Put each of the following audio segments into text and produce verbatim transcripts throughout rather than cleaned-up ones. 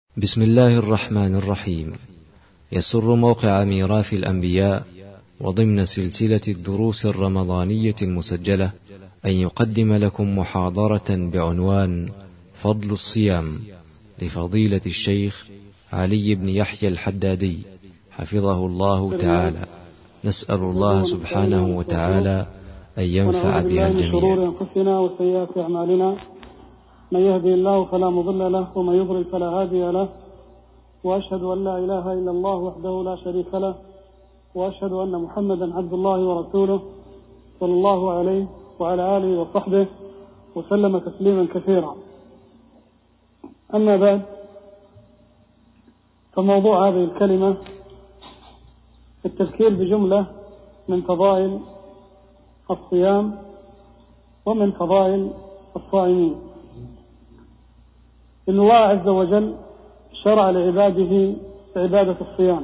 بسم الله الرحمن الرحيم. يسر موقع ميراث الأنبياء وضمن سلسلة الدروس الرمضانية المسجلة أن يقدم لكم محاضرة بعنوان فضل الصيام لفضيلة الشيخ علي بن يحيى الحدادي حفظه الله تعالى. نسأل الله سبحانه وتعالى أن ينفع بها الجميع. من شرور أنفسنا وسيئات أعمالنا، من يهدي الله فلا مضل له ومن يضلل فلا هادي له، وأشهد أن لا إله إلا الله وحده لا شريك له، وأشهد أن محمدا عبد الله ورسوله صلى الله عليه وعلى آله وصحبه وسلم تسليما كثيرا. أما بعد، فموضوع هذه الكلمة التذكير بجملة من فضائل الصيام ومن فضائل الصائمين. إن الله عز وجل شرع لعباده عبادة الصيام،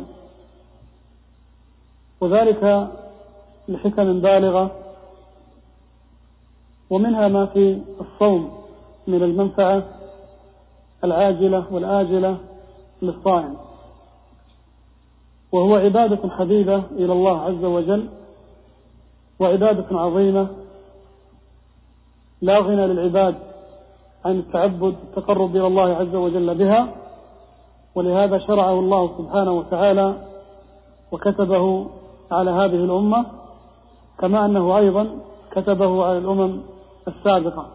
وذلك لحكم بالغة، ومنها ما في الصوم من المنفعة العاجلة والآجلة للصائم، وهو عبادة حبيبة إلى الله عز وجل، وعبادة عظيمة لا غنى للعباد عن التعبد التقرب إلى الله عز وجل بها، ولهذا شرعه الله سبحانه وتعالى وكتبه على هذه الأمة، كما أنه أيضا كتبه على الأمم السابقة.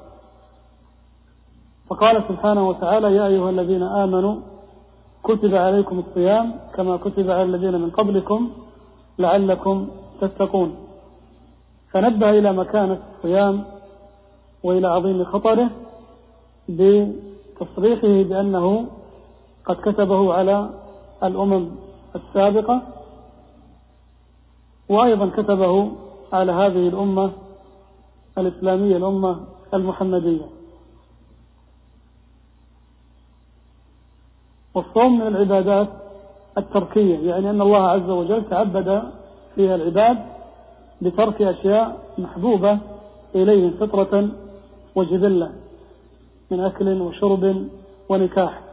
فقال سبحانه وتعالى: يا أيها الذين آمنوا كتب عليكم الصيام كما كتب على الذين من قبلكم لعلكم تتقون. فنبه إلى مكانة الصيام وإلى عظيم خطره بتصريحه بأنه قد كتبه على الأمم السابقة، وأيضا كتبه على هذه الأمة الإسلامية، الأمة المحمدية. والصوم من العبادات التركية، يعني أن الله عز وجل تعبد فيها العباد بترك أشياء محبوبة إليهم فطرة وجبلة من أكل وشرب ونكاح.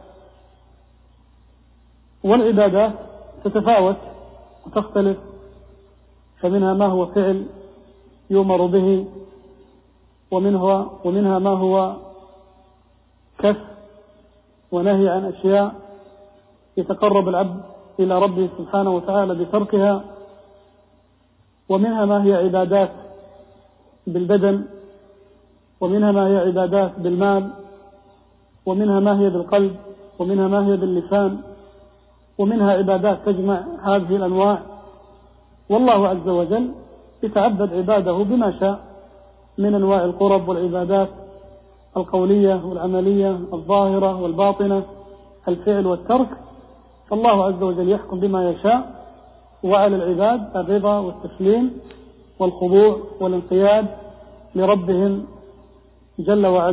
والعبادات تتفاوت وتختلف، فمنها ما هو فعل يؤمر به، ومنها, ومنها ما هو كف ونهي عن أشياء يتقرب العبد إلى ربه سبحانه وتعالى بتركها، ومنها ما هي عبادات بالبدن، ومنها ما هي عبادات بالمال، ومنها ما هي بالقلب، ومنها ما هي باللسان، ومنها عبادات تجمع هذه الأنواع. والله عز وجل يتعبد عباده بما شاء من أنواع القرب والعبادات القولية والعملية، الظاهرة والباطنة، الفعل والترك. فالله عز وجل يحكم بما يشاء، وعلى العباد الرضا والتسليم والخضوع والانقياد لربهم جل وعلا.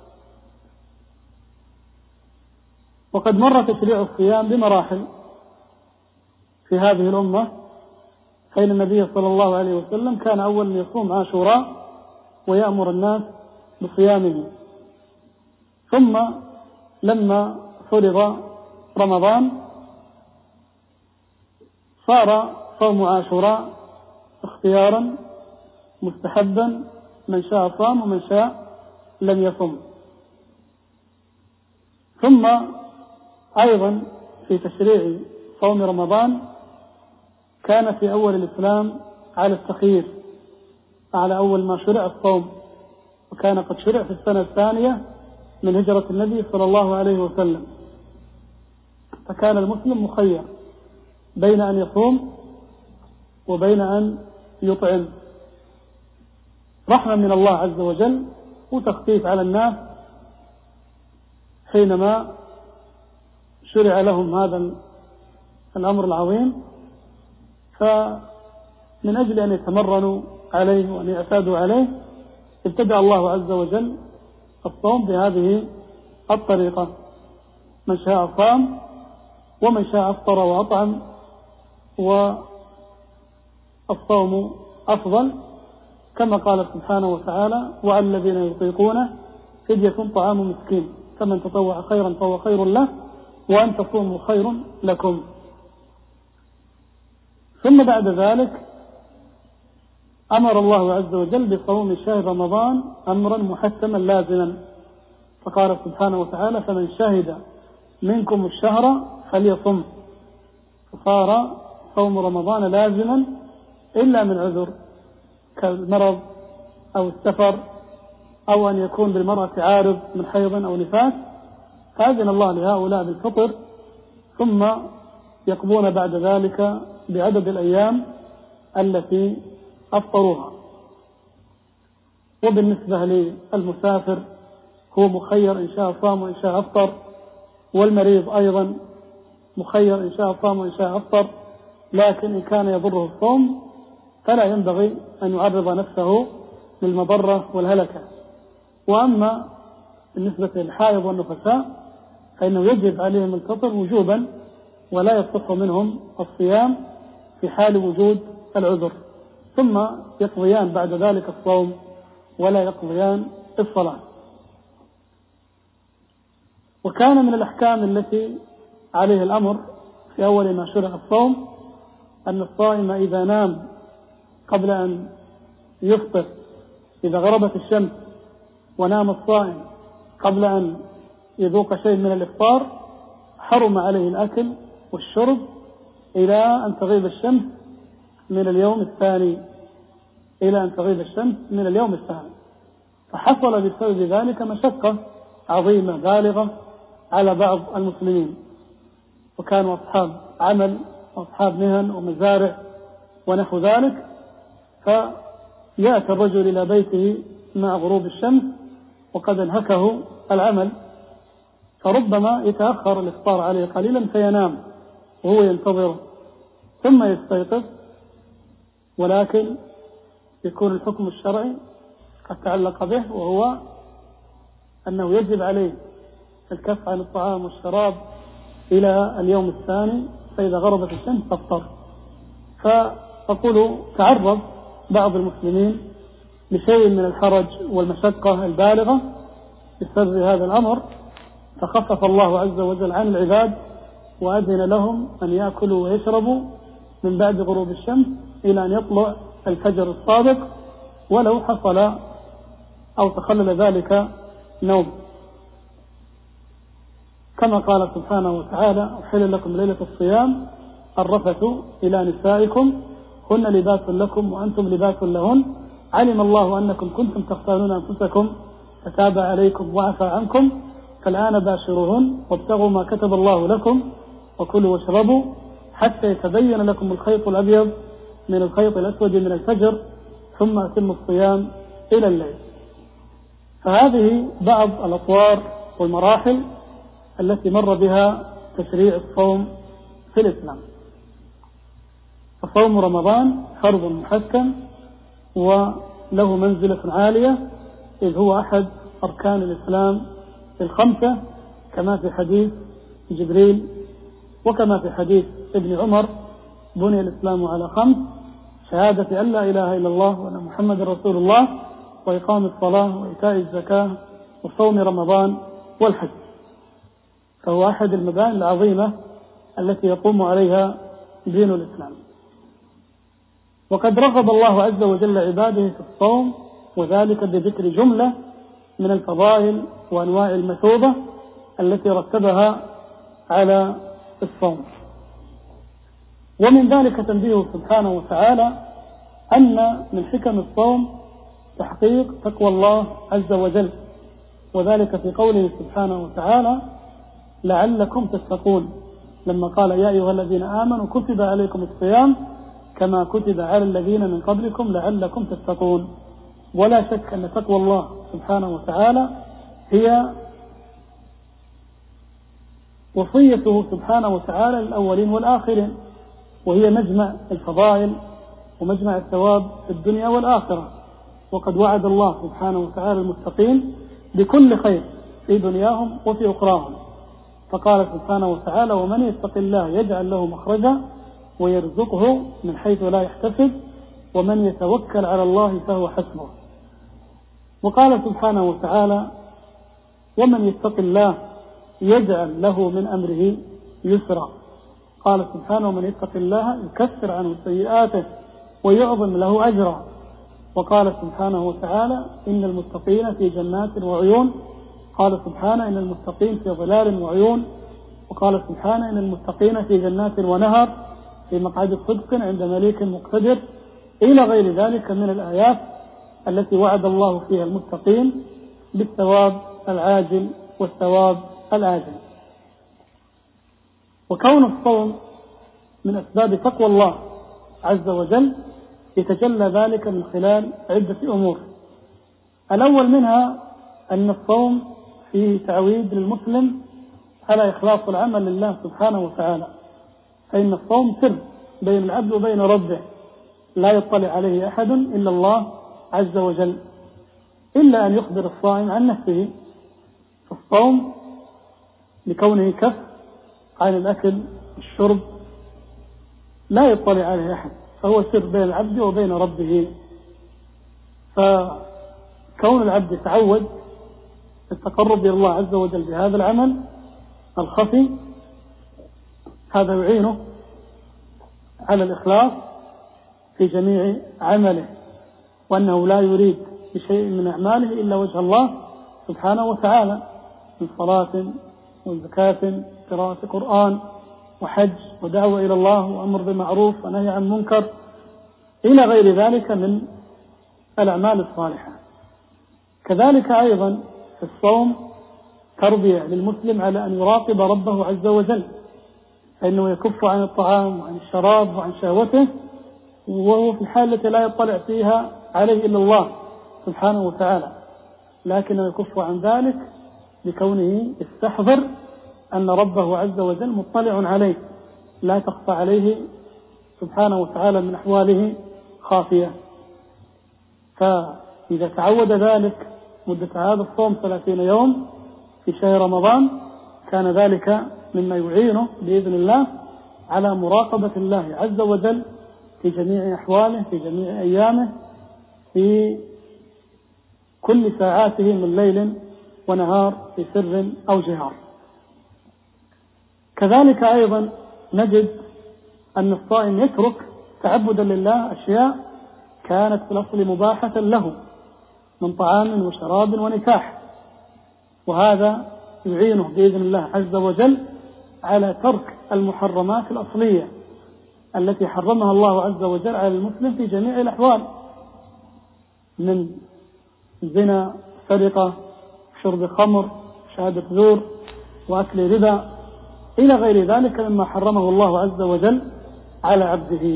وقد مر تشريع الصيام بمراحل في هذه الأمة، فإن النبي صلى الله عليه وسلم كان أول من يصوم عاشوراء ويأمر الناس بصيامه، ثم لما فرض رمضان صار صوم عاشوراء اختيارا مستحبا، من شاء صام ومن شاء لم يصم. ثم أيضا في تشريع صوم رمضان كان في أول الإسلام على التخيير، على أول ما شرع الصوم، وكان قد شرع في السنة الثانية من هجرة النبي صلى الله عليه وسلم. فكان المسلم مخير بين أن يصوم وبين أن يطعم، رحمة من الله عز وجل وتخفيف على الناس حينما شرع لهم هذا الأمر العظيم. فمن أجل أن يتمرنوا عليه وأن يعتادوا عليه ابتدأ الله عز وجل الصوم بهذه الطريقة: من شاء صام ومن شاء أفطر وأطعم، والصوم أفضل، كما قال سبحانه وتعالى: وعلى الذين يطيقونه فدية طعام مسكين، فمن تطوع خيرا فهو خير له، وأن تصوموا خير لكم. ثم بعد ذلك أمر الله عز وجل بصوم شهر رمضان أمرا محتما لازما، فقال سبحانه وتعالى: فمن شهد منكم الشهر فليصم. فصار صوم رمضان لازما إلا من عذر كالمرض أو السفر أو أن يكون بالمرأة عارض من حيض أو نفاس، فأذن الله لهؤلاء بالفطر، ثم يقضون بعد ذلك بعدد الأيام التي أفطروها. وبالنسبة للمسافر هو مخير إن شاء صام وإن شاء أفطر، والمريض أيضا مخير إن شاء صام وإن شاء أفطر، لكن إن كان يضره الصوم فلا ينبغي أن يعرض نفسه للمضرة والهلكة. وأما بالنسبة للحائض والنفساء فإنه يجب عليهم الفطر وجوبا، ولا يصح منهم الصيام في حال وجود العذر، ثم يقضيان بعد ذلك الصوم ولا يقضيان الصلاة. وكان من الأحكام التي عليه الأمر في أول ما شرع الصوم أن الصائم إذا نام قبل أن يفطر، إذا غربت الشمس ونام الصائم قبل أن يذوق شيء من الإفطار، حرم عليه الأكل والشرب إلى أن تغيب الشمس من اليوم الثاني إلى أن تغيب الشمس من اليوم الثاني. فحصل بسبب ذلك مشقة عظيمة بالغة على بعض المسلمين، وكانوا أصحاب عمل وأصحاب مهن ومزارع ونحو ذلك، فيأتي الرجل إلى بيته مع غروب الشمس وقد انهكه العمل، فربما يتأخر الإفطار عليه قليلا فينام وهو ينتظر ثم يستيقظ، ولكن يكون الحكم الشرعي قد تعلق به، وهو أنه يجب عليه الكف عن الطعام والشراب إلى اليوم الثاني، فإذا غربت الشمس تفطر. فأقول تعرض بعض المسلمين لشيء من الحرج والمشقة البالغة بسبب هذا الأمر، فخفف الله عز وجل عن العباد وأذن لهم أن يأكلوا ويشربوا من بعد غروب الشمس إلى أن يطلع الفجر الصادق، ولو حصل أو تخلل ذلك نوم، كما قال سبحانه وتعالى: أحل لكم ليلة الصيام الرفث إلى نسائكم هن لباس لكم وأنتم لباس لهن علم الله أنكم كنتم تختارون أنفسكم فتاب عليكم وعفى عنكم فالآن باشروهن وابتغوا ما كتب الله لكم وكلوا واشربوا حتى يتبين لكم الخيط الأبيض من الخيط الأسود من الفجر ثم أتموا الصيام إلى الليل. فهذه بعض الأطوار والمراحل التي مر بها تشريع الصوم في الإسلام. فصوم رمضان فرض محكم وله منزلة عالية، إذ هو أحد أركان الإسلام الخمسة، كما في حديث جبريل وكما في حديث ابن عمر: بني الإسلام على خمس: شهادة أن لا إله إلا الله وأن محمد رسول الله، وإقام الصلاة وإيتاء الزكاة وصوم رمضان والحج. فهو أحد المباني العظيمة التي يقوم عليها دين الإسلام. وقد رغب الله عز وجل عباده في الصوم، وذلك بذكر جملة من الفضائل وأنواع المثوبة التي رتبها على الصوم. ومن ذلك تنبيه سبحانه وتعالى أن من حكم الصوم تحقيق تقوى الله عز وجل، وذلك في قوله سبحانه وتعالى: لعلكم تتقون، لما قال: يا أيها الذين آمنوا كتب عليكم الصيام كما كتب على الذين من قبلكم لعلكم تتقون. ولا شك أن تقوى الله سبحانه وتعالى هي وصيته سبحانه وتعالى للأولين والآخرين، وهي مجمع الفضائل ومجمع الثواب في الدنيا والآخرة. وقد وعد الله سبحانه وتعالى المتقين بكل خير في دنياهم وفي أخراهم، فقال سبحانه وتعالى: ومن يتق الله يجعل له مخرجا ويرزقه من حيث لا يحتسب ومن يتوكل على الله فهو حسبه. وقال سبحانه وتعالى: ومن يتق الله يجعل له من أمره يسرا. قال سبحانه ومن يتق الله يكفر عنه سيئاته ويعظم له أجرا. وقال سبحانه وتعالى إن المتقين في جنات وعيون. قال سبحانه إن المتقين في ظلال وعيون. وقال سبحانه إن المتقين في جنات ونهر في مقعد صدق عند مليك مقتدر، إلى غير ذلك من الآيات التي وعد الله فيها المتقين بالثواب العاجل والثواب الآجل. وكون الصوم من أسباب تقوى الله عز وجل يتجلى ذلك من خلال عدة أمور. الأول منها أن الصوم فيه تعويد للمسلم على إخلاص العمل لله سبحانه وتعالى، فإن الصوم سر بين العبد وبين ربه لا يطلع عليه أحد إلا الله عز وجل، إلا أن يخبر الصائم عن نفسه. فالصوم لكونه كف عن الأكل والشرب لا يطلع عليه أحد، فهو سر بين العبد وبين ربه. فكون العبد يتعود التقرب إلى الله عز وجل بهذا العمل الخفي هذا يعينه على الإخلاص في جميع عمله، وأنه لا يريد بشيء من أعماله إلا وجه الله سبحانه وتعالى من صلاة وزكاة قراءة قرآن وحج ودعوة إلى الله وأمر بالمعروف ونهي عن منكر إلى غير ذلك من الأعمال الصالحة. كذلك أيضا في الصوم تربية للمسلم على أن يراقب ربه عز وجل، فإنه يكف عن الطعام وعن الشراب وعن شهوته، وهو في الحالة التي لا يطلع فيها عليه إلا الله سبحانه وتعالى، لكنه يكف عن ذلك لكونه يستحضر أن ربه عز وجل مطلع عليه لا تخفى عليه سبحانه وتعالى من أحواله خافية. فإذا تعود ذلك مدة هذا الصوم ثلاثين يوم في شهر رمضان كان ذلك مما يعينه بإذن الله على مراقبة الله عز وجل في جميع أحواله في جميع أيامه في كل ساعاته من ليل ونهار في سر أو جهار. كذلك أيضا نجد أن الصائم يترك تعبدا لله أشياء كانت في الأصل مباحة له من طعام وشراب ونكاح، وهذا يعينه بإذن الله عز وجل على ترك المحرمات الأصلية التي حرمها الله عز وجل على المسلم في جميع الأحوال من زنا، سرقة، شرب خمر، شهادة زور، وأكل ربا إلى غير ذلك مما حرمه الله عز وجل على عبده.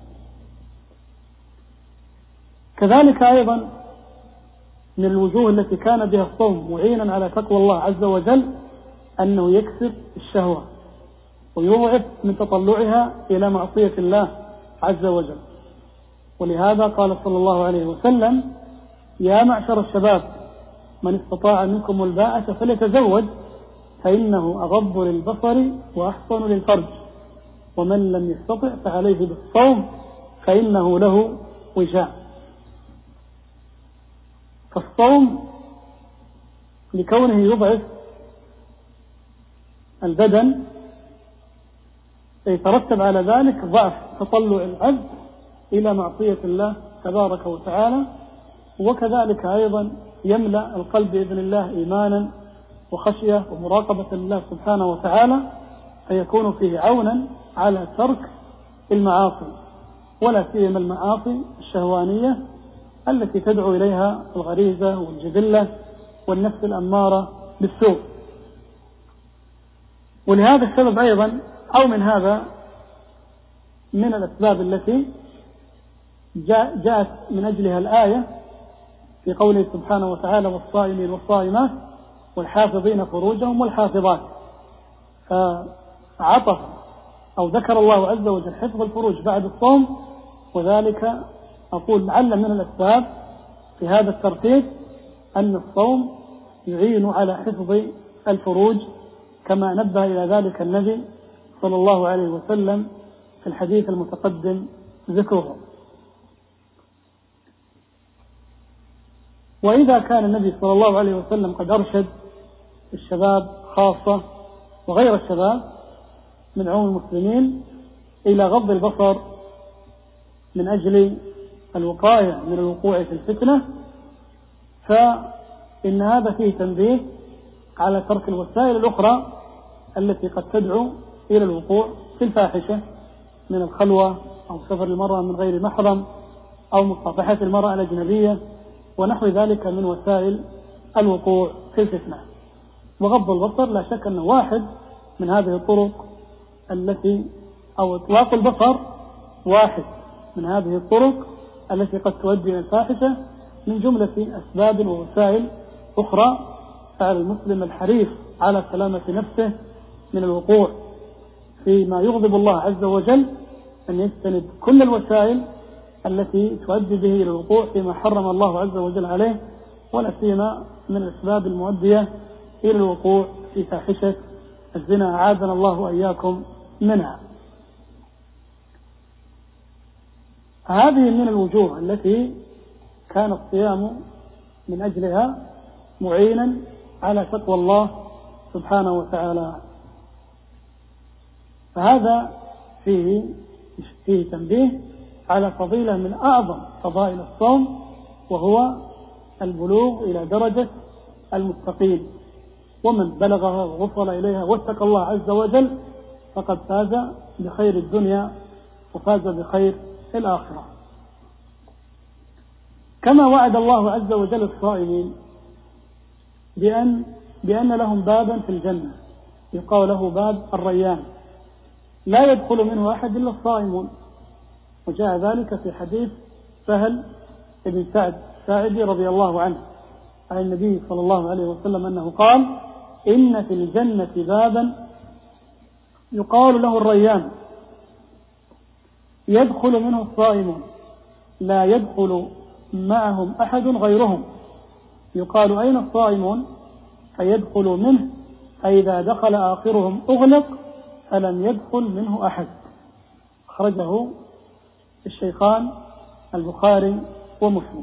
كذلك أيضا من الوجوه التي كان بها الصوم معينا على تقوى الله عز وجل أنه يكسر الشهوة ويضعف من تطلعها إلى معصية الله عز وجل. ولهذا قال صلى الله عليه وسلم يا معشر الشباب من استطاع منكم الباءة فليتزوج فإنه أغض للبصر وأحصن للفرج ومن لم يستطع فعليه بالصوم فإنه له وجاء. فالصوم لكونه يضعف البدن يترتب على ذلك ضعف تطلع العبد إلى معصية الله تبارك وتعالى، وكذلك أيضا يملأ القلب بإذن الله إيمانا وخشية ومراقبة لله سبحانه وتعالى، فيكون فيه عونا على ترك المعاصي ولا سيما المعاصي الشهوانية التي تدعو إليها الغريزة والجبلة والنفس الأمارة بالسوء. ولهذا السبب أيضا أو من هذا من الأسباب التي جاءت من أجلها الآية في قوله سبحانه وتعالى والصائمين والصائمات والحافظين فروجهم والحافظات، فعطف أو ذكر الله عز وجل حفظ الفروج بعد الصوم، وذلك أقول لعل من الأسباب في هذا الترتيب أن الصوم يعين على حفظ الفروج كما نبه إلى ذلك النبي صلى الله عليه وسلم في الحديث المتقدم ذكره. وإذا كان النبي صلى الله عليه وسلم قد أرشد الشباب خاصة وغير الشباب من عموم المسلمين إلى غض البصر من أجل الوقاية من الوقوع في الفتنة، فإن هذا فيه تنبيه على ترك الوسائل الأخرى التي قد تدعو إلى الوقوع في الفاحشة من الخلوة أو سفر المرأة من غير محرم أو مصافحة المرأة الأجنبية ونحو ذلك من وسائل الوقوع في الفتنة. وغض البصر لا شك أنه واحد من هذه الطرق التي أو إطلاق البصر واحد من هذه الطرق التي قد تؤدي إلى الفاحشة من جملة أسباب ووسائل أخرى. فعلى المسلم الحريص على سلامة نفسه من الوقوع فيما يغضب الله عز وجل أن يستند كل الوسائل التي تؤدي به إلى الوقوع فيما حرم الله عز وجل عليه، ولا سيما من الأسباب المؤدية إلى الوقوع في فاحشة الزنا، أعاذنا الله وإياكم منها. هذه من الوجوه التي كان الصيام من أجلها معينا على تقوى الله سبحانه وتعالى. فهذا فيه فيه تنبيه على فضيلة من أعظم فضائل الصوم، وهو البلوغ إلى درجة المتقين، ومن بلغها ووصل إليها واتقى الله عز وجل فقد فاز بخير الدنيا وفاز بخير الآخرة. كما وعد الله عز وجل الصائمين بأن, بأن لهم بابا في الجنة يقال له باب الريان لا يدخل منه أحد إلا الصائمون، وجاء ذلك في حديث سهل بن سعد الساعدي رضي الله عنه عن النبي صلى الله عليه وسلم أنه قال: إن في الجنة بابا يقال له الريان يدخل منه الصائمون لا يدخل معهم أحد غيرهم، يقال: أين الصائمون؟ فيدخل منه، فإذا دخل آخرهم أغلق فلم يدخل منه أحد. أخرجه الشيخان البخاري ومسلم.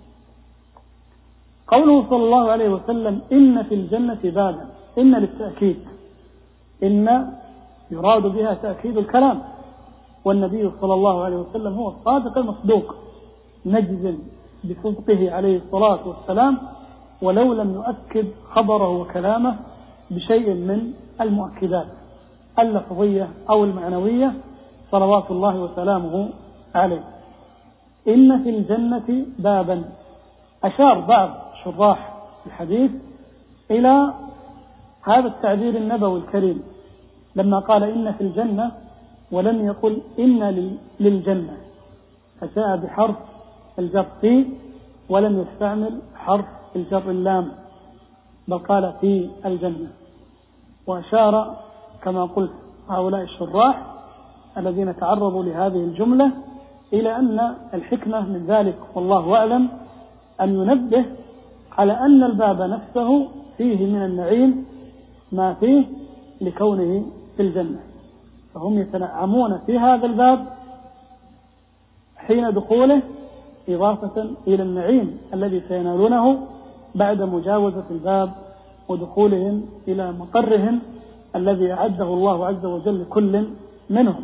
قوله صلى الله عليه وسلم: إن في الجنة بابا، إن للتأكيد، إن يراد بها تأكيد الكلام، والنبي صلى الله عليه وسلم هو الصادق المصدوق نجزم بصدقه عليه الصلاة والسلام، ولو لم يؤكد خبره وكلامه بشيء من المؤكدات اللفظية أو المعنوية صلوات الله وسلامه عليه. إن في الجنة بابا، أشار بعض شراح الحديث إلى هذا التعبير النبوي الكريم لما قال إن في الجنة ولم يقل إن للجنة، فجاء بحرف الجر في ولم يستعمل حرف الجر اللام، بل قال في الجنة. وأشار كما قلت هؤلاء الشراح الذين تعرضوا لهذه الجملة إلى أن الحكمة من ذلك والله أعلم أن ينبه على أن الباب نفسه فيه من النعيم ما فيه لكونه في الجنة، فهم يتنعمون في هذا الباب حين دخوله إضافة إلى النعيم الذي سينالونه بعد مجاوزة الباب ودخولهم إلى مقرهم الذي أعده الله عز وجل لكل منهم.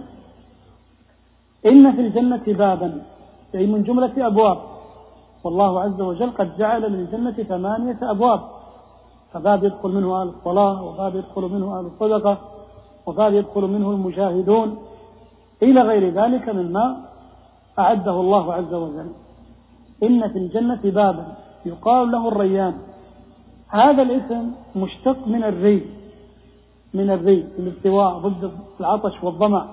إن في الجنة بابا، أي من جملة أبواب، والله عز وجل قد جعل للجنة ثمانية أبواب، فباب يدخل منه أهل الصلاة، وباب يدخل منه أهل الصدقة، وباب يدخل منه المجاهدون، إلى غير ذلك مما أعده الله عز وجل. إن في الجنة بابا يقال له الريان، هذا الاسم مشتق من الري، من الري الاستواء ضد العطش والظمأ،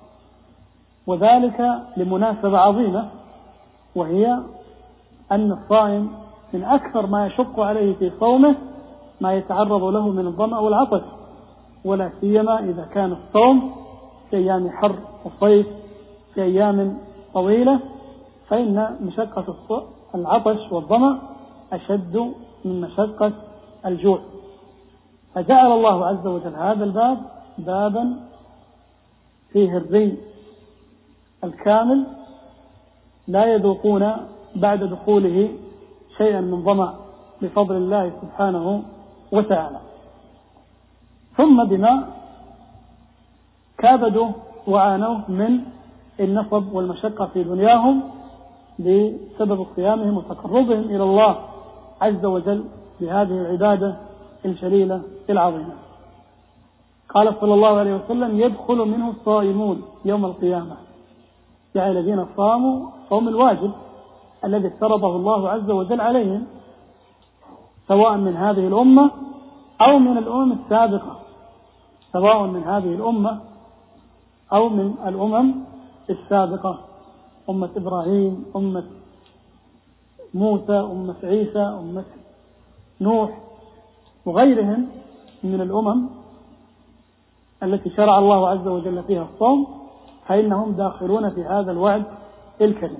وذلك لمناسبة عظيمة، وهي أن الصائم من أكثر ما يشق عليه في صومه ما يتعرض له من الظمأ والعطش، ولا سيما إذا كان الصوم في أيام حر وصيف في أيام طويلة، فإن مشقة العطش والظمأ أشد من مشقة الجوع. فجعل الله عز وجل هذا الباب بابا فيه الري الكامل لا يذوقون بعد دخوله شيئا من ظمأ بفضل الله سبحانه وتعالى. ثم بما كابدوا وعانوا من النصب والمشقة في دنياهم بسبب صيامهم وتقربهم إلى الله عز وجل بهذه العبادة الجليلة العظيمة. قال صلى الله عليه وسلم: يدخل منه الصائمون يوم القيامة، يعني الذين صاموا صوم الواجب الذي افترضه الله عز وجل عليهم، سواء من هذه الأمة أو من الأمم السابقة، سواء من هذه الأمة أو من الأمم السابقة، أمة إبراهيم، أمة موسى، أمة عيسى، أمة نوح، وغيرهم من الأمم التي شرع الله عز وجل فيها الصوم، فإنهم داخلون في هذا الوعد الكريم.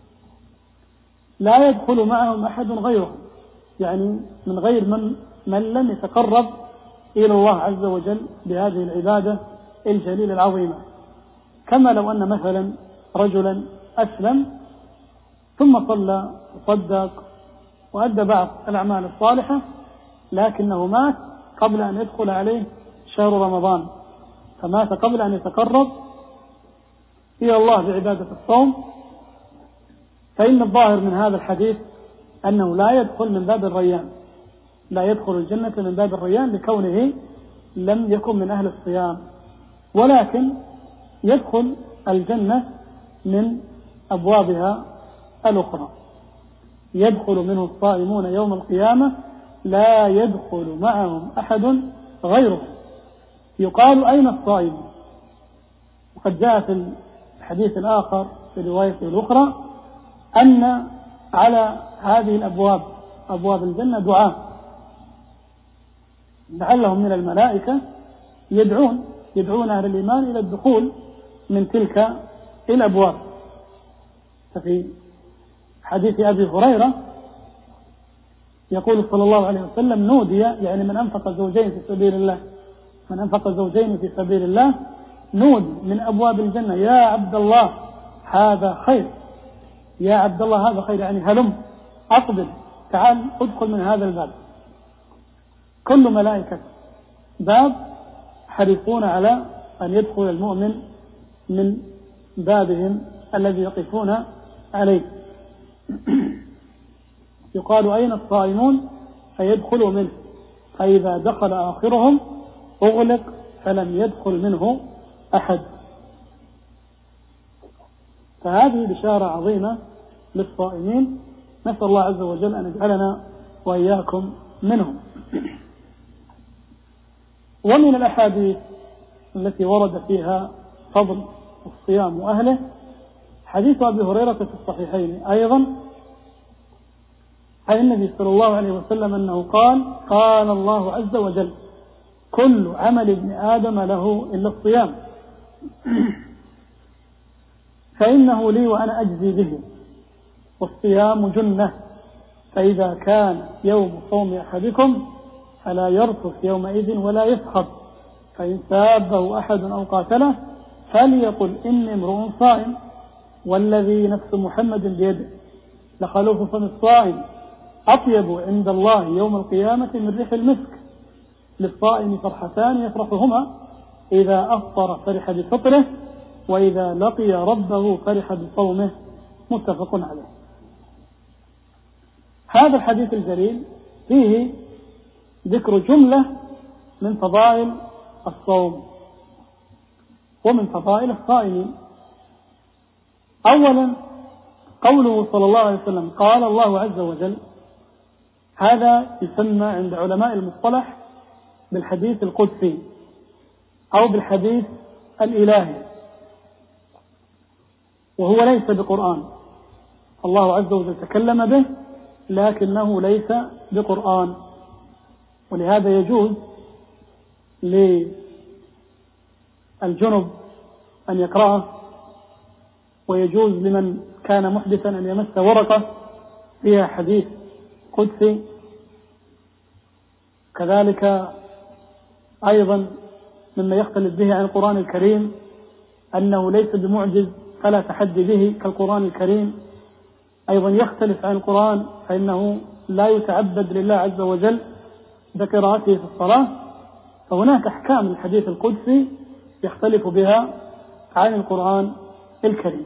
لا يدخل معهم أحد غيرهم، يعني من غير من, من لم يتقرب إلى الله عز وجل بهذه العبادة الجليلة العظيمة. كما لو أن مثلا رجلا أسلم ثم صلى وصدق وأدى بعض الأعمال الصالحة، لكنه مات قبل أن يدخل عليه شهر رمضان، فمات قبل أن يتقرب إلى الله بعبادة الصوم، فإن الظاهر من هذا الحديث أنه لا يدخل من باب الريان، لا يدخل الجنة من باب الريان لكونه لم يكن من أهل الصيام، ولكن يدخل الجنة من أبوابها الأخرى. يدخل منه الصائمون يوم القيامة لا يدخل معهم أحد غيرهم. يقال: أين الصائمون؟ وقد جاء في الحديث الآخر في روايته الأخرى أن على هذه الأبواب، أبواب الجنة، دعاء لعلهم من الملائكة يدعون يدعون أهل الإيمان إلى الدخول من تلك الأبواب. ففي حديث أبي هريرة يقول صلى الله عليه وسلم: نودي، يعني من أنفق زوجين في سبيل الله، من أنفق زوجين في سبيل الله نودي من أبواب الجنة: يا عبد الله هذا خير، يا عبد الله هذا خير، يعني هلم أقبل، تعال ادخل من هذا الباب. كل ملائكة باب حريصون على أن يدخل المؤمن من بابهم الذي يقفون عليه. يقال: أين الصائمون؟ فيدخلوا منه، فإذا دخل آخرهم أغلق فلم يدخل منه أحد. فهذه بشارة عظيمة للصائمين، نسأل الله عز وجل أن يجعلنا وإياكم منهم. ومن الأحاديث التي ورد فيها فضل الصيام وأهله حديث أبي هريرة في الصحيحين أيضا عن النبي صلى الله عليه وسلم أنه قال: قال الله عز وجل: كل عمل ابن آدم له إلا الصيام فإنه لي وأنا أجزي به، والصيام جنة، فإذا كان يوم صوم أحدكم فلا يرفث يومئذ ولا يسخط، فإن سابه أحد أو قاتله فليقل إني امرؤ صائم، والذي نفس محمد بيده لخلوف فم الصائم أطيب عند الله يوم القيامة من ريح المسك، للصائم فرحتان يفرحهما: إذا أفطر فرح بفطره، وإذا لقي ربه فرح بصومه. متفق عليه. هذا الحديث الجليل فيه ذكر جملة من فضائل الصوم ومن فضائل الصائمين. أولا قوله صلى الله عليه وسلم: قال الله عز وجل، هذا يسمى عند علماء المصطلح بالحديث القدسي أو بالحديث الإلهي، وهو ليس بقرآن، الله عز وجل تكلم به لكنه ليس بقرآن، ولهذا يجوز للجنب أن يقرأه، ويجوز لمن كان محدثا أن يمس ورقة فيها حديث قدسي. كذلك أيضا مما يختلف به عن القرآن الكريم أنه ليس بمعجز فلا تحدي به كالقرآن الكريم، أيضا يختلف عن القرآن فإنه لا يتعبد لله عز وجل بقراءته في الصلاة، فهناك أحكام الحديث القدسي يختلف بها عن القرآن الكريم.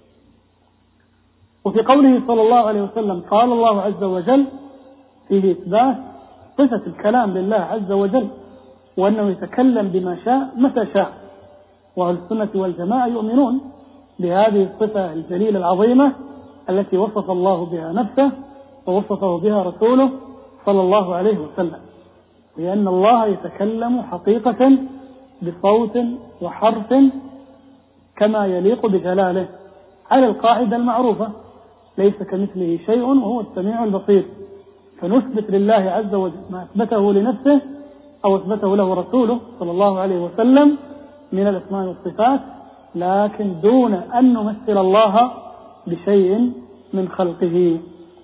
وفي قوله صلى الله عليه وسلم قال الله عز وجل فيه إثبات صفة الكلام لله عز وجل، وأنه يتكلم بما شاء متى شاء، وأهل السنة والجماعة يؤمنون بهذه الصفة الجليلة العظيمة التي وصف الله بها نفسه ووصفه بها رسوله صلى الله عليه وسلم، لأن الله يتكلم حقيقة بصوت وحرف كما يليق بجلاله على القاعدة المعروفة ليس كمثله شيء وهو السميع البصير. فنثبت لله عز وجل ما أثبته لنفسه أو أثبته له رسوله صلى الله عليه وسلم من الأسماء والصفات، لكن دون أن نمثل الله بشيء من خلقه.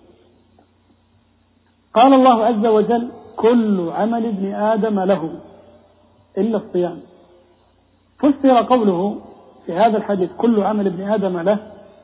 قال الله عز وجل كل عمل ابن آدم له إلا الصيام. فسر قوله في هذا الحديث كل عمل ابن آدم له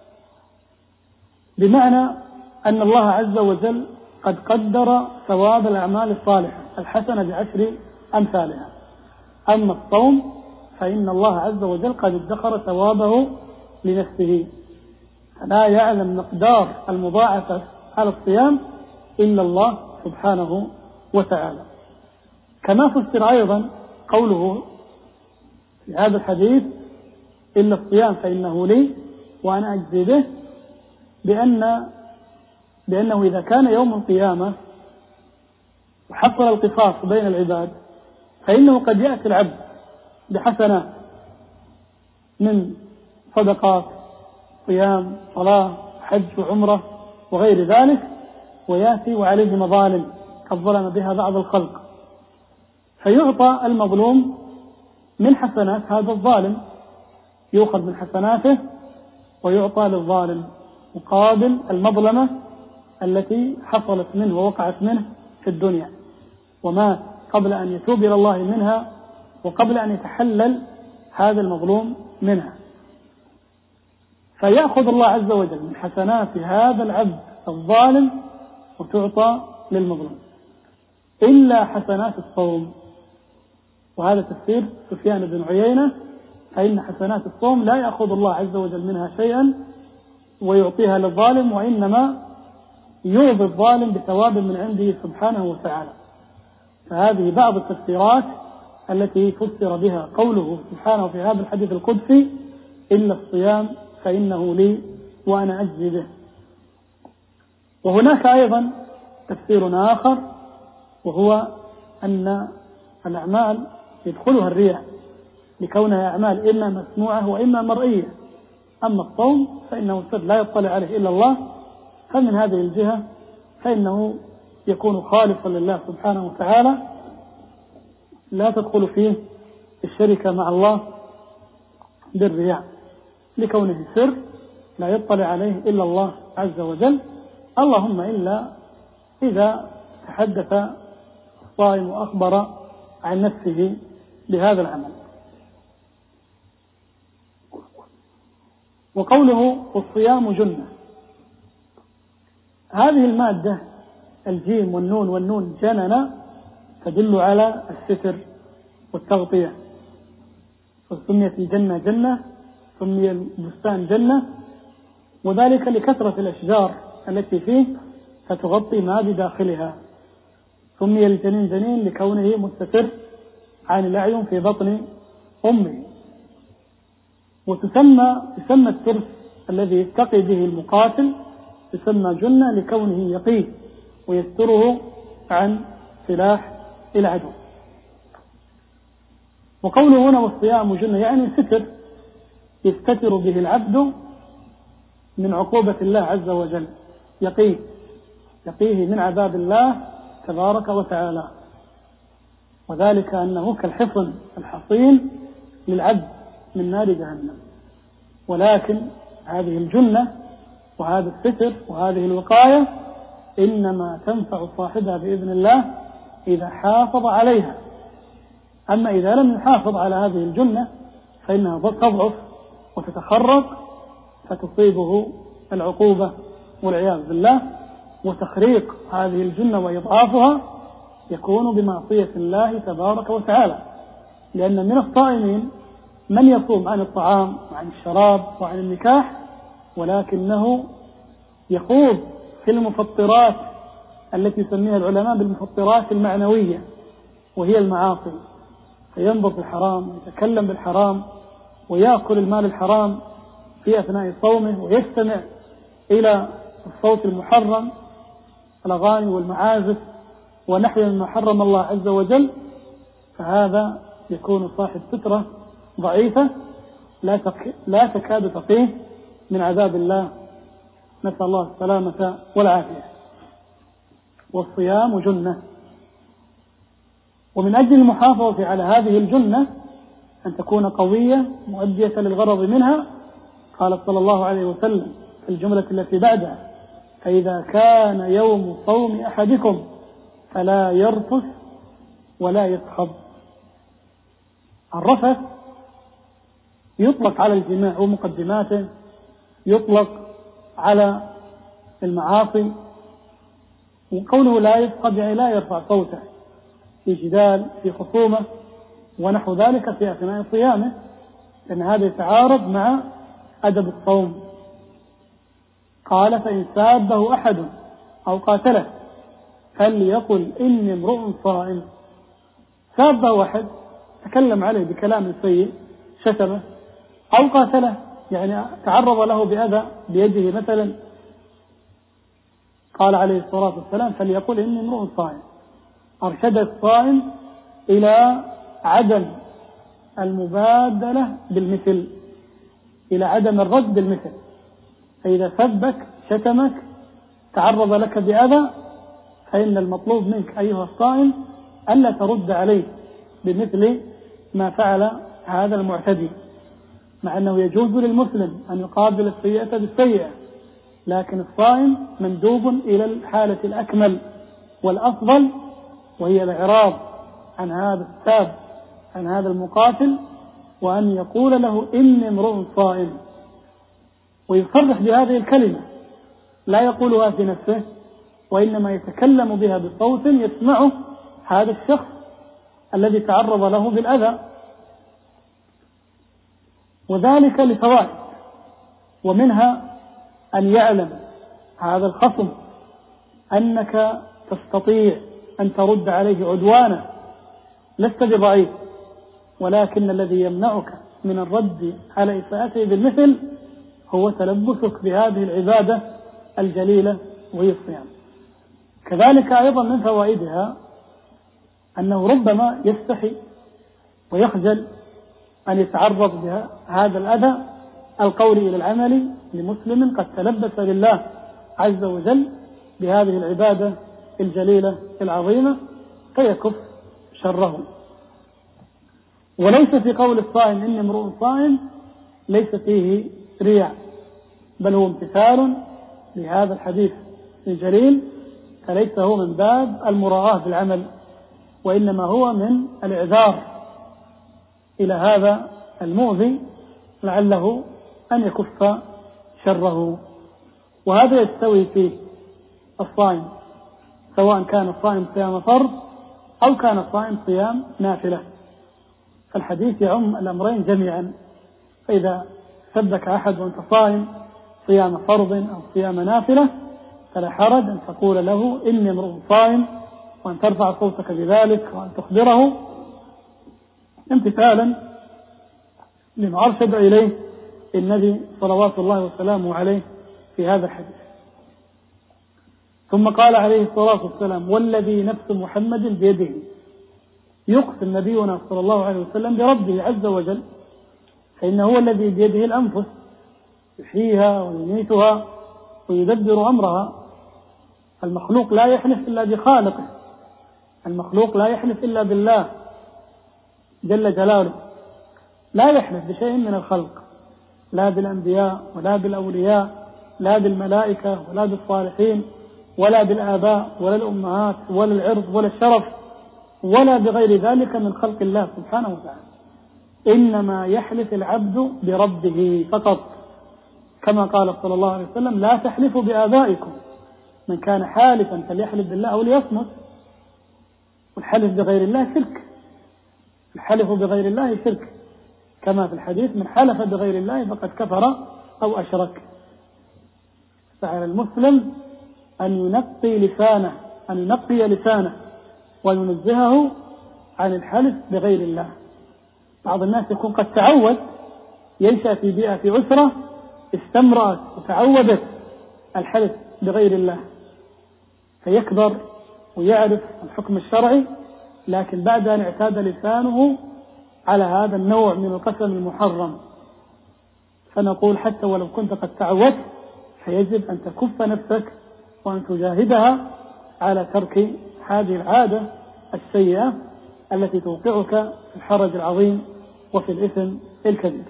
بمعنى أن الله عز وجل قد قدر ثواب الأعمال الصالحة الحسنة بعشر أمثالها. أما الصوم فإن الله عز وجل قد ادخر ثوابه لنفسه، فلا يعلم مقدار المضاعفة على الصيام إلا الله سبحانه وتعالى. كما فسر أيضا قوله في هذا الحديث إلا الصيام فإنه لي وأنا أجزي به، بأن بأنه إذا كان يوم القيامة وحصل القصاص بين العباد فإنه قد يأتي العبد بحسنات من صدقات صيام صلاة حج وعمرة وغير ذلك، ويأتي وعليه مظالم قد ظلم بها بعض الخلق، فيعطى المظلوم من حسنات هذا الظالم، يؤخذ من حسناته ويعطى للظالم مقابل المظلمة التي حصلت منه ووقعت منه في الدنيا ومات قبل أن يتوب إلى الله منها وقبل أن يتحلل هذا المظلوم منها. فيأخذ الله عز وجل من حسنات هذا العبد الظالم وتعطى للمظلوم إلا حسنات الصوم، وهذا تفسير سفيان بن عيينة، فإن حسنات الصوم لا يأخذ الله عز وجل منها شيئا ويعطيها للظالم، وإنما يعطي الظالم بثواب من عنده سبحانه وتعالى. فهذه بعض التفسيرات التي فسر بها قوله سبحانه في هذا الحديث القدسي إلا الصيام فإنه لي وأنا أجزي به. وهناك أيضا تفسير آخر، وهو أن الأعمال يدخلها الرياء لكونها أعمال إما مسموعة وإما مرئية، أما الصوم فإنه سر لا يطلع عليه إلا الله، فمن هذه الجهة فإنه يكون خالصا لله سبحانه وتعالى، لا تدخل فيه الشركة مع الله بالرياء لكونه سر لا يطلع عليه إلا الله عز وجل، اللهم إلا إذا تحدث الصائم وأخبر عن نفسه بهذا العمل. وقوله والصيام جنة، هذه المادة الجيم والنون والنون جننا تدل على الستر والتغطية، وسميت الجنة جنة، سمي البستان جنة، وذلك لكثرة الأشجار التي فيه فتغطي ما بداخلها. سمي الجنين جنين لكونه مستتر عن الأعين في بطن أمه. وتسمى تسمى الترس الذي يتقي به المقاتل تسمى جنة لكونه يقيه ويستره عن سلاح العدو. وقوله هنا والصيام جنة يعني ستر يستتر به العبد من عقوبة الله عز وجل، يقيه يقيه من عذاب الله تبارك وتعالى، وذلك أنه كالحصن الحصين للعبد من نار جهنم. ولكن هذه الجنة وهذا الستر وهذه الوقاية إنما تنفع صاحبها بإذن الله إذا حافظ عليها، أما إذا لم يحافظ على هذه الجنة فإنها تضعف وتتخرق فتصيبه العقوبة والعياذ بالله. وتخريق هذه الجنة وإضعافها يكون بمعصية الله تبارك وتعالى، لأن من الصائمين من يصوم عن الطعام وعن الشراب وعن النكاح، ولكنه يخوض في المفطرات التي يسميها العلماء بالمفطرات المعنوية، وهي المعاصي، فينظر في الحرام ويتكلم بالحرام ويأكل المال الحرام في أثناء صومه، ويستمع إلى الصوت المحرم، الأغاني والمعازف ونحو مما حرم الله عز وجل. فهذا يكون صاحب سترة ضعيفة لا تك... لا تكاد تقيه من عذاب الله، نسأل الله السلامة والعافية. والصيام جنة، ومن أجل المحافظة على هذه الجنة أن تكون قوية مؤدية للغرض منها، قال صلى الله عليه وسلم في الجملة التي بعدها: فإذا كان يوم صوم أحدكم فلا يرفث ولا يسخب. الرفث يطلق على الجماع ومقدماته، يطلق على المعاصي، وقوله لا يسخب يعني لا يرفع صوته في جدال، في خصومة ونحو ذلك في أثناء صيامه، لأن هذا يتعارض مع أدب الصوم. قال: فإن سابه أحد أو قاتله فليقل إني امرؤ صائم. سابه أحد، تكلم عليه بكلام سيء، شتمه، أو قاتله يعني تعرض له بأذى بيده مثلا، قال عليه الصلاة والسلام: فليقل إني امرؤ صائم. أرشد الصائم إلى عدم المبادلة بالمثل، إلى عدم الرد بالمثل. فإذا سبك، شتمك، تعرض لك بأذى، فإن المطلوب منك أيها الصائم ألا ترد عليه بمثل ما فعل هذا المعتدي، مع أنه يجوز للمسلم أن يقابل السيئة بالسيئة، لكن الصائم مندوب إلى الحالة الأكمل والأفضل، وهي الإعراض عن هذا الساب، عن هذا المقاتل، وأن يقول له إني امرؤ صائم، ويصرح بهذه الكلمة، لا يقولها في نفسه، وإنما يتكلم بها بصوت يسمعه هذا الشخص الذي تعرض له بالأذى، وذلك لفوائد، ومنها أن يعلم هذا الخصم أنك تستطيع أن ترد عليه عدوانا، لست بضعيف، ولكن الذي يمنعك من الرد على إساءته بالمثل هو تلبسك بهذه العبادة الجليلة وهي الصيام. كذلك أيضا من فوائدها أنه ربما يستحي ويخجل أن يتعرض بهذا الأذى القولي إلى العمل لمسلم قد تلبس لله عز وجل بهذه العبادة الجليلة العظيمة، فيكف شره. وليس في قول الصائم إني امرؤ صائم ليس فيه رياء، بل هو امتثال لهذا الحديث الجليل، فليس هو من باب المراءة بالعمل، وإنما هو من الإعذار إلى هذا المؤذي لعله أن يكف شره. وهذا يستوي فيه الصائم، سواء كان الصائم صيام فرض أو كان الصائم صيام نافلة، فالحديث يعم الأمرين جميعا. فإذا سبك أحد وأنت صائم صيام فرض أو صيام نافلة فلا حرج أن تقول له إني امرؤ صائم، وأن ترفع صوتك بذلك وأن تخبره امتثالا لما أرشد إليه النبي صلوات الله وسلامه عليه في هذا الحديث. ثم قال عليه الصلاة والسلام: والذي نفس محمد بيده، يقسم نبينا صلى الله عليه وسلم بربه عز وجل، فإنه هو الذي بيده الأنفس يحييها ويميتها ويدبر أمرها. المخلوق لا يحلف إلا بخالقه، المخلوق لا يحلف إلا بالله جل جلاله، لا يحلف بشيء من الخلق، لا بالأنبياء ولا بالأولياء، لا بالملائكة ولا بالصالحين ولا بالآباء ولا الأمهات ولا العرض ولا الشرف ولا بغير ذلك من خلق الله سبحانه وتعالى. إنما يحلف العبد بربه فقط، كما قال صلى الله عليه وسلم: لا تحلفوا بآبائكم، من كان حالفا فليحلف بالله أو ليصمت. والحلف بغير الله شرك، الحلف بغير الله شرك، كما في الحديث: من حلف بغير الله فقد كفر أو أشرك. فعلى المسلم أن ينقي لسانه أن ينقي لسانه وينزهه عن الحلف بغير الله. بعض الناس يكون قد تعود، ينشأ في بيئة في أسرة استمرت وتعودت الحلف بغير الله، فيكبر ويعرف الحكم الشرعي، لكن بعد أن اعتاد لسانه على هذا النوع من القسم المحرم، فنقول حتى ولو كنت قد تعودت فيجب أن تكف نفسك وأن تجاهدها على ترك هذه العادة السيئة التي توقعك في الحرج العظيم وفي الإثم الكبير.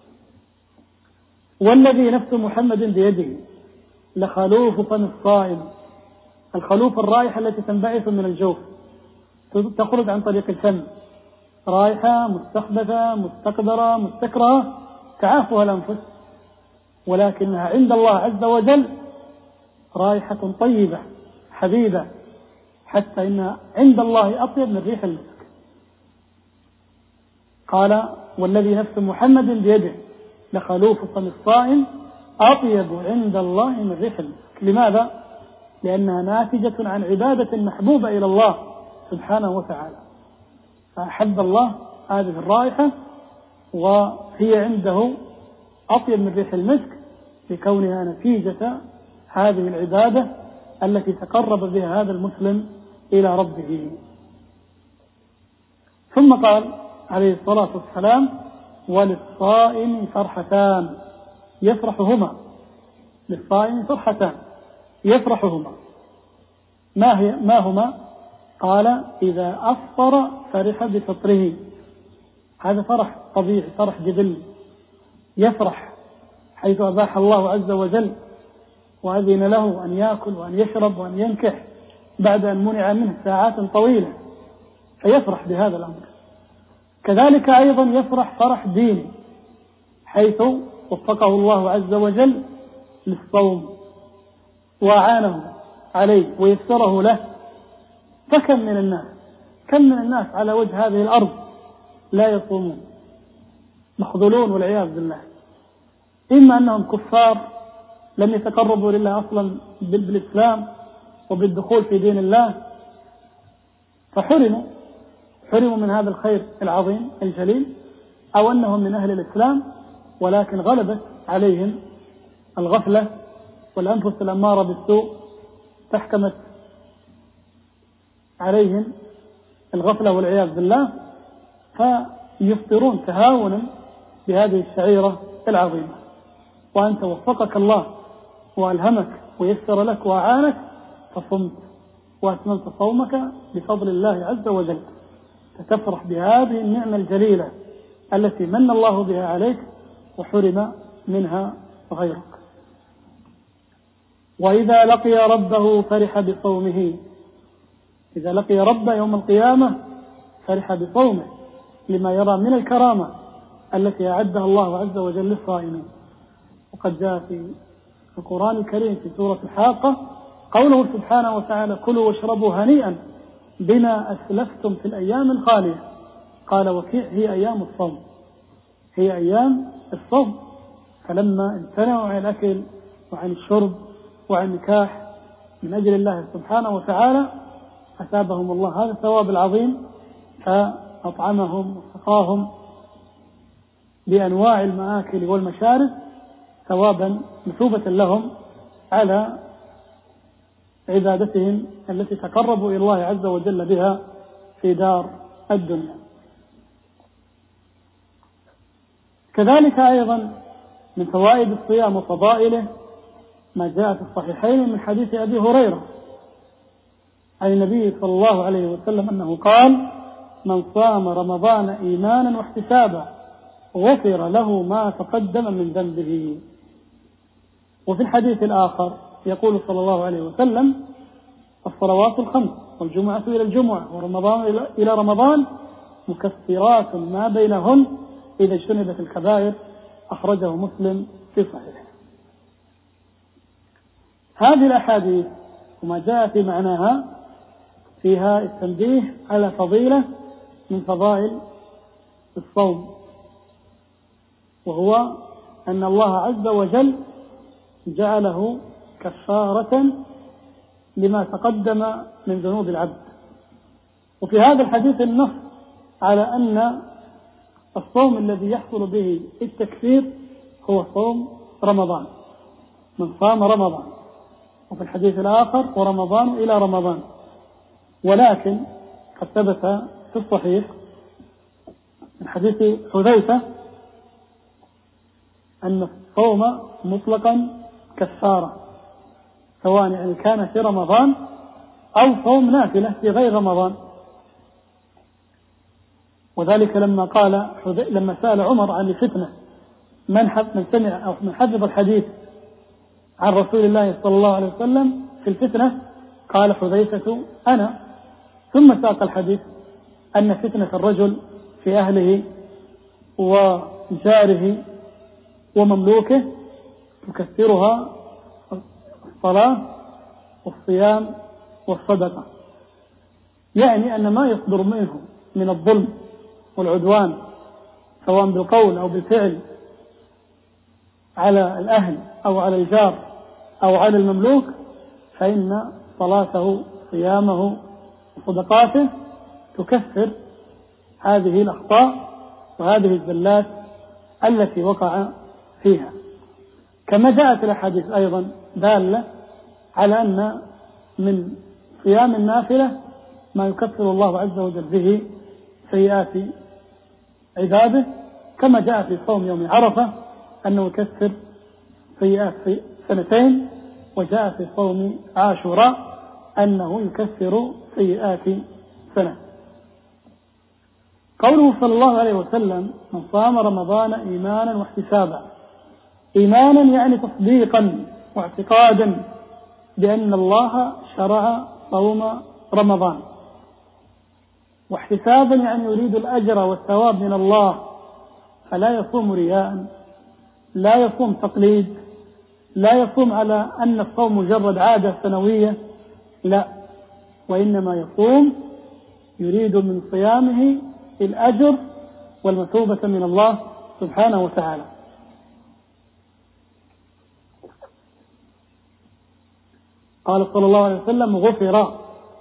والذي نفس محمد بيده لخلوف فم الصائم، الخلوف الرائحة التي تنبعث من الجوف تخرج عن طريق الفم، رائحة مستخبثة مستقدرة مستكرهة تعافها الأنفس، ولكنها عند الله عز وجل رائحة طيبة حبيبة، حتى إنها عند الله أطيب من ريح المسك. قال: والذي نفس محمد بيده لخلوف فم الصائم أطيب عند الله من ريح المسك. لماذا؟ لأنها ناتجة عن عبادة محبوبة إلى الله سبحانه وتعالى، فأحب الله هذه الرائحة وهي عنده أطيب من ريح المسك لكونها نتيجة هذه العبادة التي تقرب بها هذا المسلم إلى ربه. ثم قال عليه الصلاة والسلام: وللصائم فرحتان يفرحهما، للصائم فرحتان يفرحهما، ما هي ما هما؟ قال: إذا أفطر فرح بفطره، هذا فرح طبيعي، فرح جبلي، يفرح حيث أباح الله عز وجل وأذن له أن يأكل وأن يشرب وأن ينكح بعد أن منع منه ساعات طويلة، فيفرح بهذا الأمر. كذلك أيضا يفرح فرح ديني حيث وفقه الله عز وجل للصوم وأعانه عليه ويسره له. فكم من الناس كم من الناس على وجه هذه الأرض لا يصومون، مخذولون والعياذ بالله، إما أنهم كفار لم يتقربوا لله أصلا بالإسلام وبالدخول في دين الله فحرموا حرموا من هذا الخير العظيم الجليل، أو أنهم من أهل الإسلام ولكن غلبت عليهم الغفلة والأنفس الأمارة بالسوء، تحكمت عليهم الغفلة والعياذ بالله، فيفطرون تهاونا بهذه الشعيرة العظيمة. وأنت وفقك الله وألهمك ويسر لك وأعانك فصمت وأتممت صومك بفضل الله عز وجل، فتفرح بهذه النعمة الجليلة التي من الله بها عليك وحرم منها غيرك. وإذا لقي ربه فرح بصومه، إذا لقي ربه يوم القيامة فرح بصومه لما يرى من الكرامة التي أعدها الله عز وجل للصائمين. وقد جاء في القرآن الكريم في سورة الحاقة قوله سبحانه وتعالى: كلوا واشربوا هنيئا بما أسلفتم في الأيام الخالية. قال وكيع: هي أيام الصوم، هي أيام الصوم. فلما امتنعوا عن الأكل وعن الشرب وعن النكاح من أجل الله سبحانه وتعالى أثابهم الله هذا الثواب العظيم، فأطعمهم وسقاهم بأنواع المآكل والمشارب ثوابا مثوبة لهم على عبادتهم التي تقربوا إلى الله عز وجل بها في دار الدنيا. كذلك أيضا من فوائد الصيام وفضائله ما جاء في الصحيحين من حديث أبي هريرة عن النبي صلى الله عليه وسلم أنه قال: من صام رمضان إيمانا واحتسابا غفر له ما تقدم من ذنبه. وفي الحديث الآخر يقول صلى الله عليه وسلم: الصلوات الخمس والجمعة إلى الجمعة ورمضان إلى رمضان مكفرات ما بينهن إذا اجتنبت الكبائر. أخرجه مسلم في صحيحه. هذه الأحاديث وما جاء في معناها فيها التنبيه على فضيلة من فضائل الصوم، وهو أن الله عز وجل جعله كفارة لما تقدم من ذنوب العبد. وفي هذا الحديث النص على أن الصوم الذي يحصل به التكفير هو صوم رمضان، من صام رمضان، وفي الحديث الآخر ورمضان إلى رمضان. ولكن قد ثبت في الصحيح من حديث حذيفة أن الصوم مطلقا كفارة، سواء يعني كان في رمضان أو صوم نافلة في غير رمضان. وذلك لما قال لما سأل عمر عن الفتنة من من سمع أو من حفظ الحديث عن رسول الله صلى الله عليه وسلم في الفتنة، قال حذيفة أنا، ثم ساق الحديث أن فتنة الرجل في أهله وجاره ومملوكه تكثرها الصلاة والصيام والصدقة، يعني أن ما يصدر منه من الظلم والعدوان سواء بالقول أو بالفعل على الأهل أو على الجار أو على المملوك، فإن صلاته صيامه وصدقاته تكفر هذه الأخطاء وهذه الزلات التي وقع فيها. كما جاءت الأحاديث أيضا دالة على أن من صيام النافلة ما يكفر الله عز وجل به سيئات عباده، كما جاء في صوم يوم عرفة أنه يكفر سيئات في سنتين، وجاء في صوم عاشوراء أنه يكفر سيئات سنة. قوله صلى الله عليه وسلم من صام رمضان إيمانا واحتسابا، إيمانا يعني تصديقا واعتقادا بأن الله شرع صوم رمضان، واحتسابا يعني يريد الأجر والثواب من الله، فلا يصوم رياء، لا يصوم تقليد، لا يصوم على أن الصوم مجرد عادة سنوية، لا، وإنما يصوم يريد من صيامه الأجر والمثوبة من الله سبحانه وتعالى. قال صلى الله عليه وسلم غفر،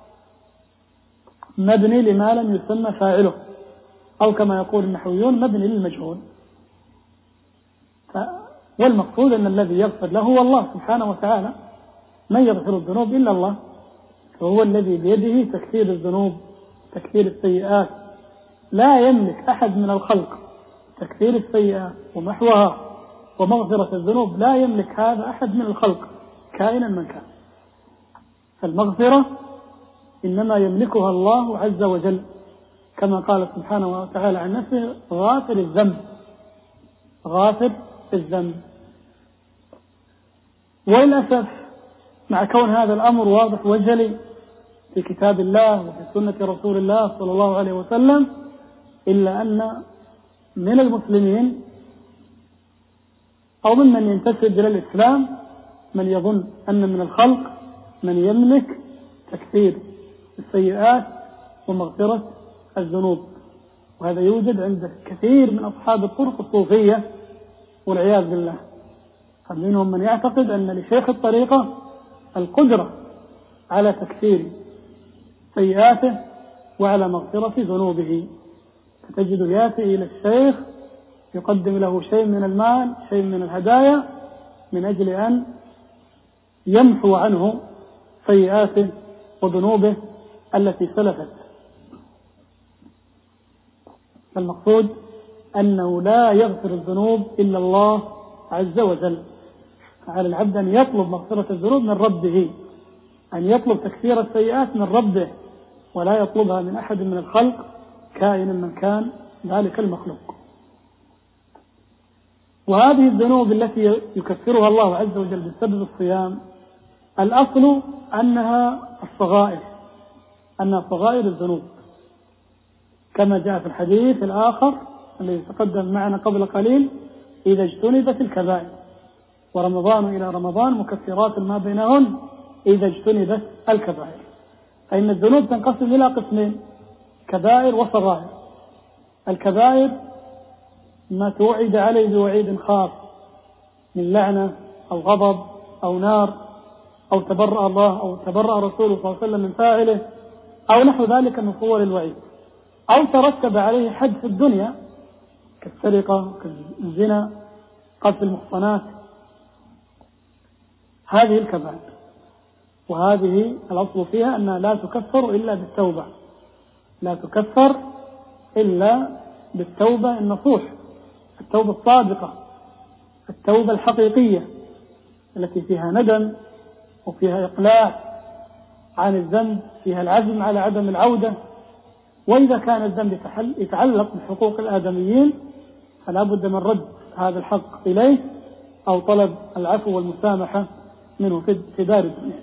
مبني لما لم يسمى فاعله، أو كما يقول النحويون مبني للمجهول. والمقصود أن الذي يغفر له هو الله سبحانه وتعالى، من يغفر الذنوب إلا الله، فهو الذي بيده تكثير الذنوب تكثير السيئات، لا يملك أحد من الخلق تكثير السيئات ومحوها ومغفرة الذنوب، لا يملك هذا أحد من الخلق كائنا من كان. فالمغفرة إنما يملكها الله عز وجل، كما قال سبحانه وتعالى عن نفسه غافر الذنب، غافر الذنب. وللأسف مع كون هذا الأمر واضح وجلي في كتاب الله وفي سنة رسول الله صلى الله عليه وسلم، إلا أن من المسلمين أو ممن ينتسب إلى الإسلام من يظن أن من الخلق من يملك تكثير السيئات ومغفرة الذنوب، وهذا يوجد عند كثير من أصحاب الطرق الصوفية والعياذ بالله. فمنهم من يعتقد أن لشيخ الطريقة القدرة على تكثير سيئاته وعلى مغفرة ذنوبه، فتجد ياتي إلى الشيخ يقدم له شيء من المال شيء من الهدايا من أجل أن يمحو عنه سيئاته وذنوبه التي سلفت. فالمقصود أنه لا يغفر الذنوب إلا الله عز وجل، فعلى العبد أن يطلب مغفرة الذنوب من ربه، أن يطلب تكثير السيئات من ربه، ولا يطلبها من أحد من الخلق كائنا من كان ذلك المخلوق. وهذه الذنوب التي يكفرها الله عز وجل بسبب الصيام الأصل أنها الصغائر، أنها صغائر الذنوب، كما جاء في الحديث الآخر الذي تقدم معنا قبل قليل إذا اجتنبت الكبائر، ورمضان إلى رمضان مكفرات ما بينهن إذا اجتنبت الكبائر. فإن الذنوب تنقسم إلى قسمين: كبائر وصغائر. الكبائر ما توعد عليه بوعيد خاص من لعنة أو غضب أو نار أو تبرأ الله أو تبرأ رسوله صلى الله عليه وسلم من فاعله أو نحو ذلك من صور الوعيد، أو ترتب عليه حد في الدنيا كالسرقة كالزنا قذف المحصنات. هذه الكبائر، وهذه الأصل فيها أنها لا تكفر إلا بالتوبة، لا تكفر إلا بالتوبة النصوح، التوبة الصادقة، التوبة الحقيقية التي فيها ندم وفيها إقلاع عن الذنب، فيها العزم على عدم العودة. وإذا كان الذنب يتعلق بحقوق الآدميين فلا بد من رد هذا الحق إليه أو طلب العفو والمسامحة منه في دار الدنيا.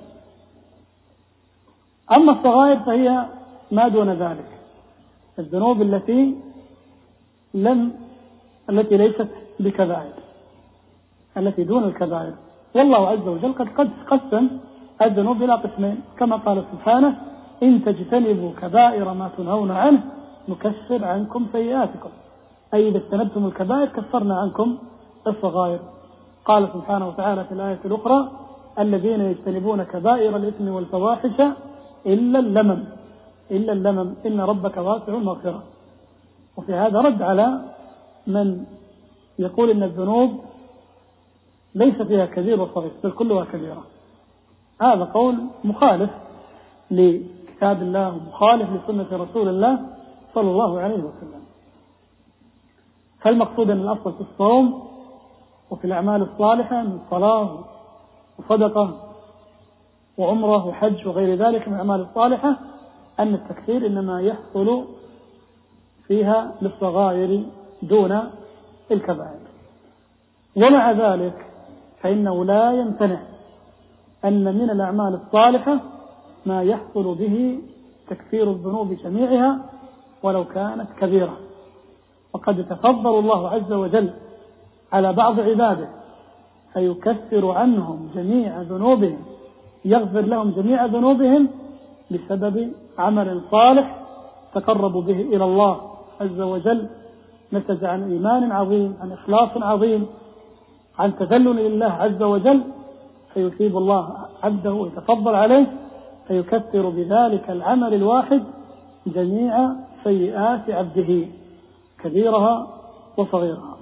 أما الصغائر فهي ما دون ذلك، الذنوب التي لم التي ليست بكبائر، التي دون الكبائر. والله عز وجل قد قسم الذنوب إلى قسمين، كما قال سبحانه: إن تجتنبوا كبائر ما تنهون عنه نكفر عنكم سيئاتكم، أي إذا اجتنبتم الكبائر كفرنا عنكم الصغائر. قال سبحانه وتعالى في الآية الأخرى: الذين يجتنبون كبائر الإثم والفواحش إلا اللمم إلا اللمم إن ربك واسع المغفرة. وفي هذا رد على من يقول إن الذنوب ليس فيها كبير وصغير بل كلها كبيرة. هذا قول مخالف لكتاب الله ومخالف لسنة رسول الله صلى الله عليه وسلم. فالمقصود أن الأصل في الصوم وفي الأعمال الصالحة من صلاة وصدقة وعمرة وحج وغير ذلك من الأعمال الصالحة أن التكفير إنما يحصل فيها للصغائر دون الكبائر. ومع ذلك فإنه لا يمتنع أن من الأعمال الصالحة ما يحصل به تكفير الذنوب جميعها ولو كانت كبيرة. وقد تفضل الله عز وجل على بعض عباده فيكفر عنهم جميع ذنوبهم، يغفر لهم جميع ذنوبهم بسبب عمل صالح تقربوا به إلى الله عز وجل، نتج عن إيمان عظيم، عن إخلاص عظيم، عن تذلل لله عز وجل، فيثيب الله عبده ويتفضل عليه فيكفر بذلك العمل الواحد جميع سيئات عبده كبيرها وصغيرها.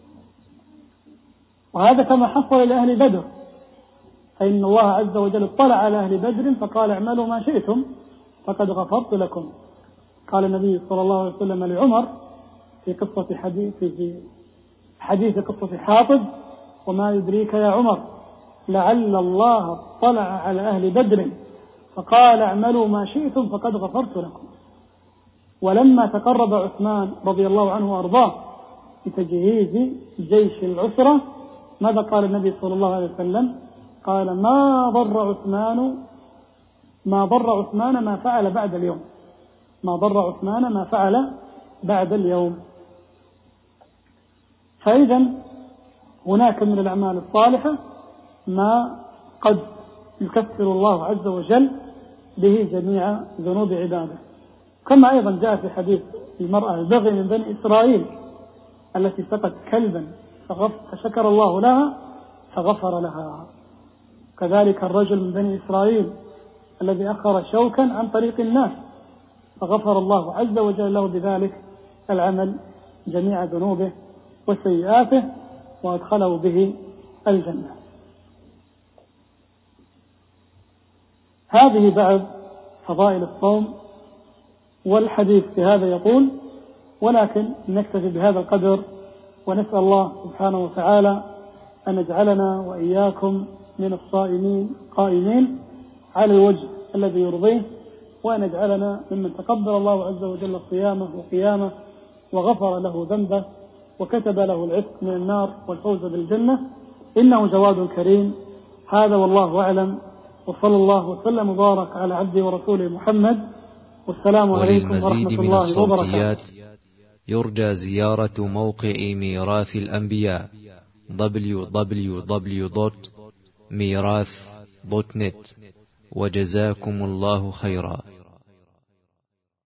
وهذا كما حصل لأهل بدر، فإن الله عز وجل اطلع على أهل بدر فقال: اعملوا ما شئتم فقد غفرت لكم. قال النبي صلى الله عليه وسلم لعمر في قصة حديث في حديث قصة حاطب: وما يدريك يا عمر لعل الله اطلع على أهل بدر فقال: اعملوا ما شئتم فقد غفرت لكم. ولما تقرب عثمان رضي الله عنه وأرضاه بتجهيز جيش العسرة ماذا قال النبي صلى الله عليه وسلم؟ قال: ما ضر عثمان ما ضر عثمان ما فعل بعد اليوم ما ضر عثمان ما فعل بعد اليوم. فإذا هناك من الأعمال الصالحة ما قد يكفر الله عز وجل به جميع ذنوب عباده، كما أيضا جاء في حديث المرأة البغي من بني إسرائيل التي سقت كلبا فشكر الله لها فغفر لها. كذلك الرجل من بني إسرائيل الذي أخر شوكا عن طريق الناس فغفر الله عز وجل له بذلك العمل جميع ذنوبه وسيئاته وأدخله به الجنة. هذه بعد فضائل الصوم، والحديث في هذا يقول، ولكن نكتفي بهذا القدر ونسأل الله سبحانه وتعالى أن يجعلنا وإياكم من الصائمين قائمين على الوجه الذي يرضيه، وأن يجعلنا ممن تقبل الله عز وجل صيامه وقيامه وغفر له ذنبه وكتب له العتق من النار والفوز بالجنة، إنه جواد كريم. هذا والله أعلم، وصلى الله وسلم وبارك على عبده ورسوله محمد، والسلام عليكم ورحمة الله وبركاته. يرجى زيارة موقع ميراث الأنبياء دبليو دبليو دبليو دوت ميراث دوت نت وجزاكم الله خيرا.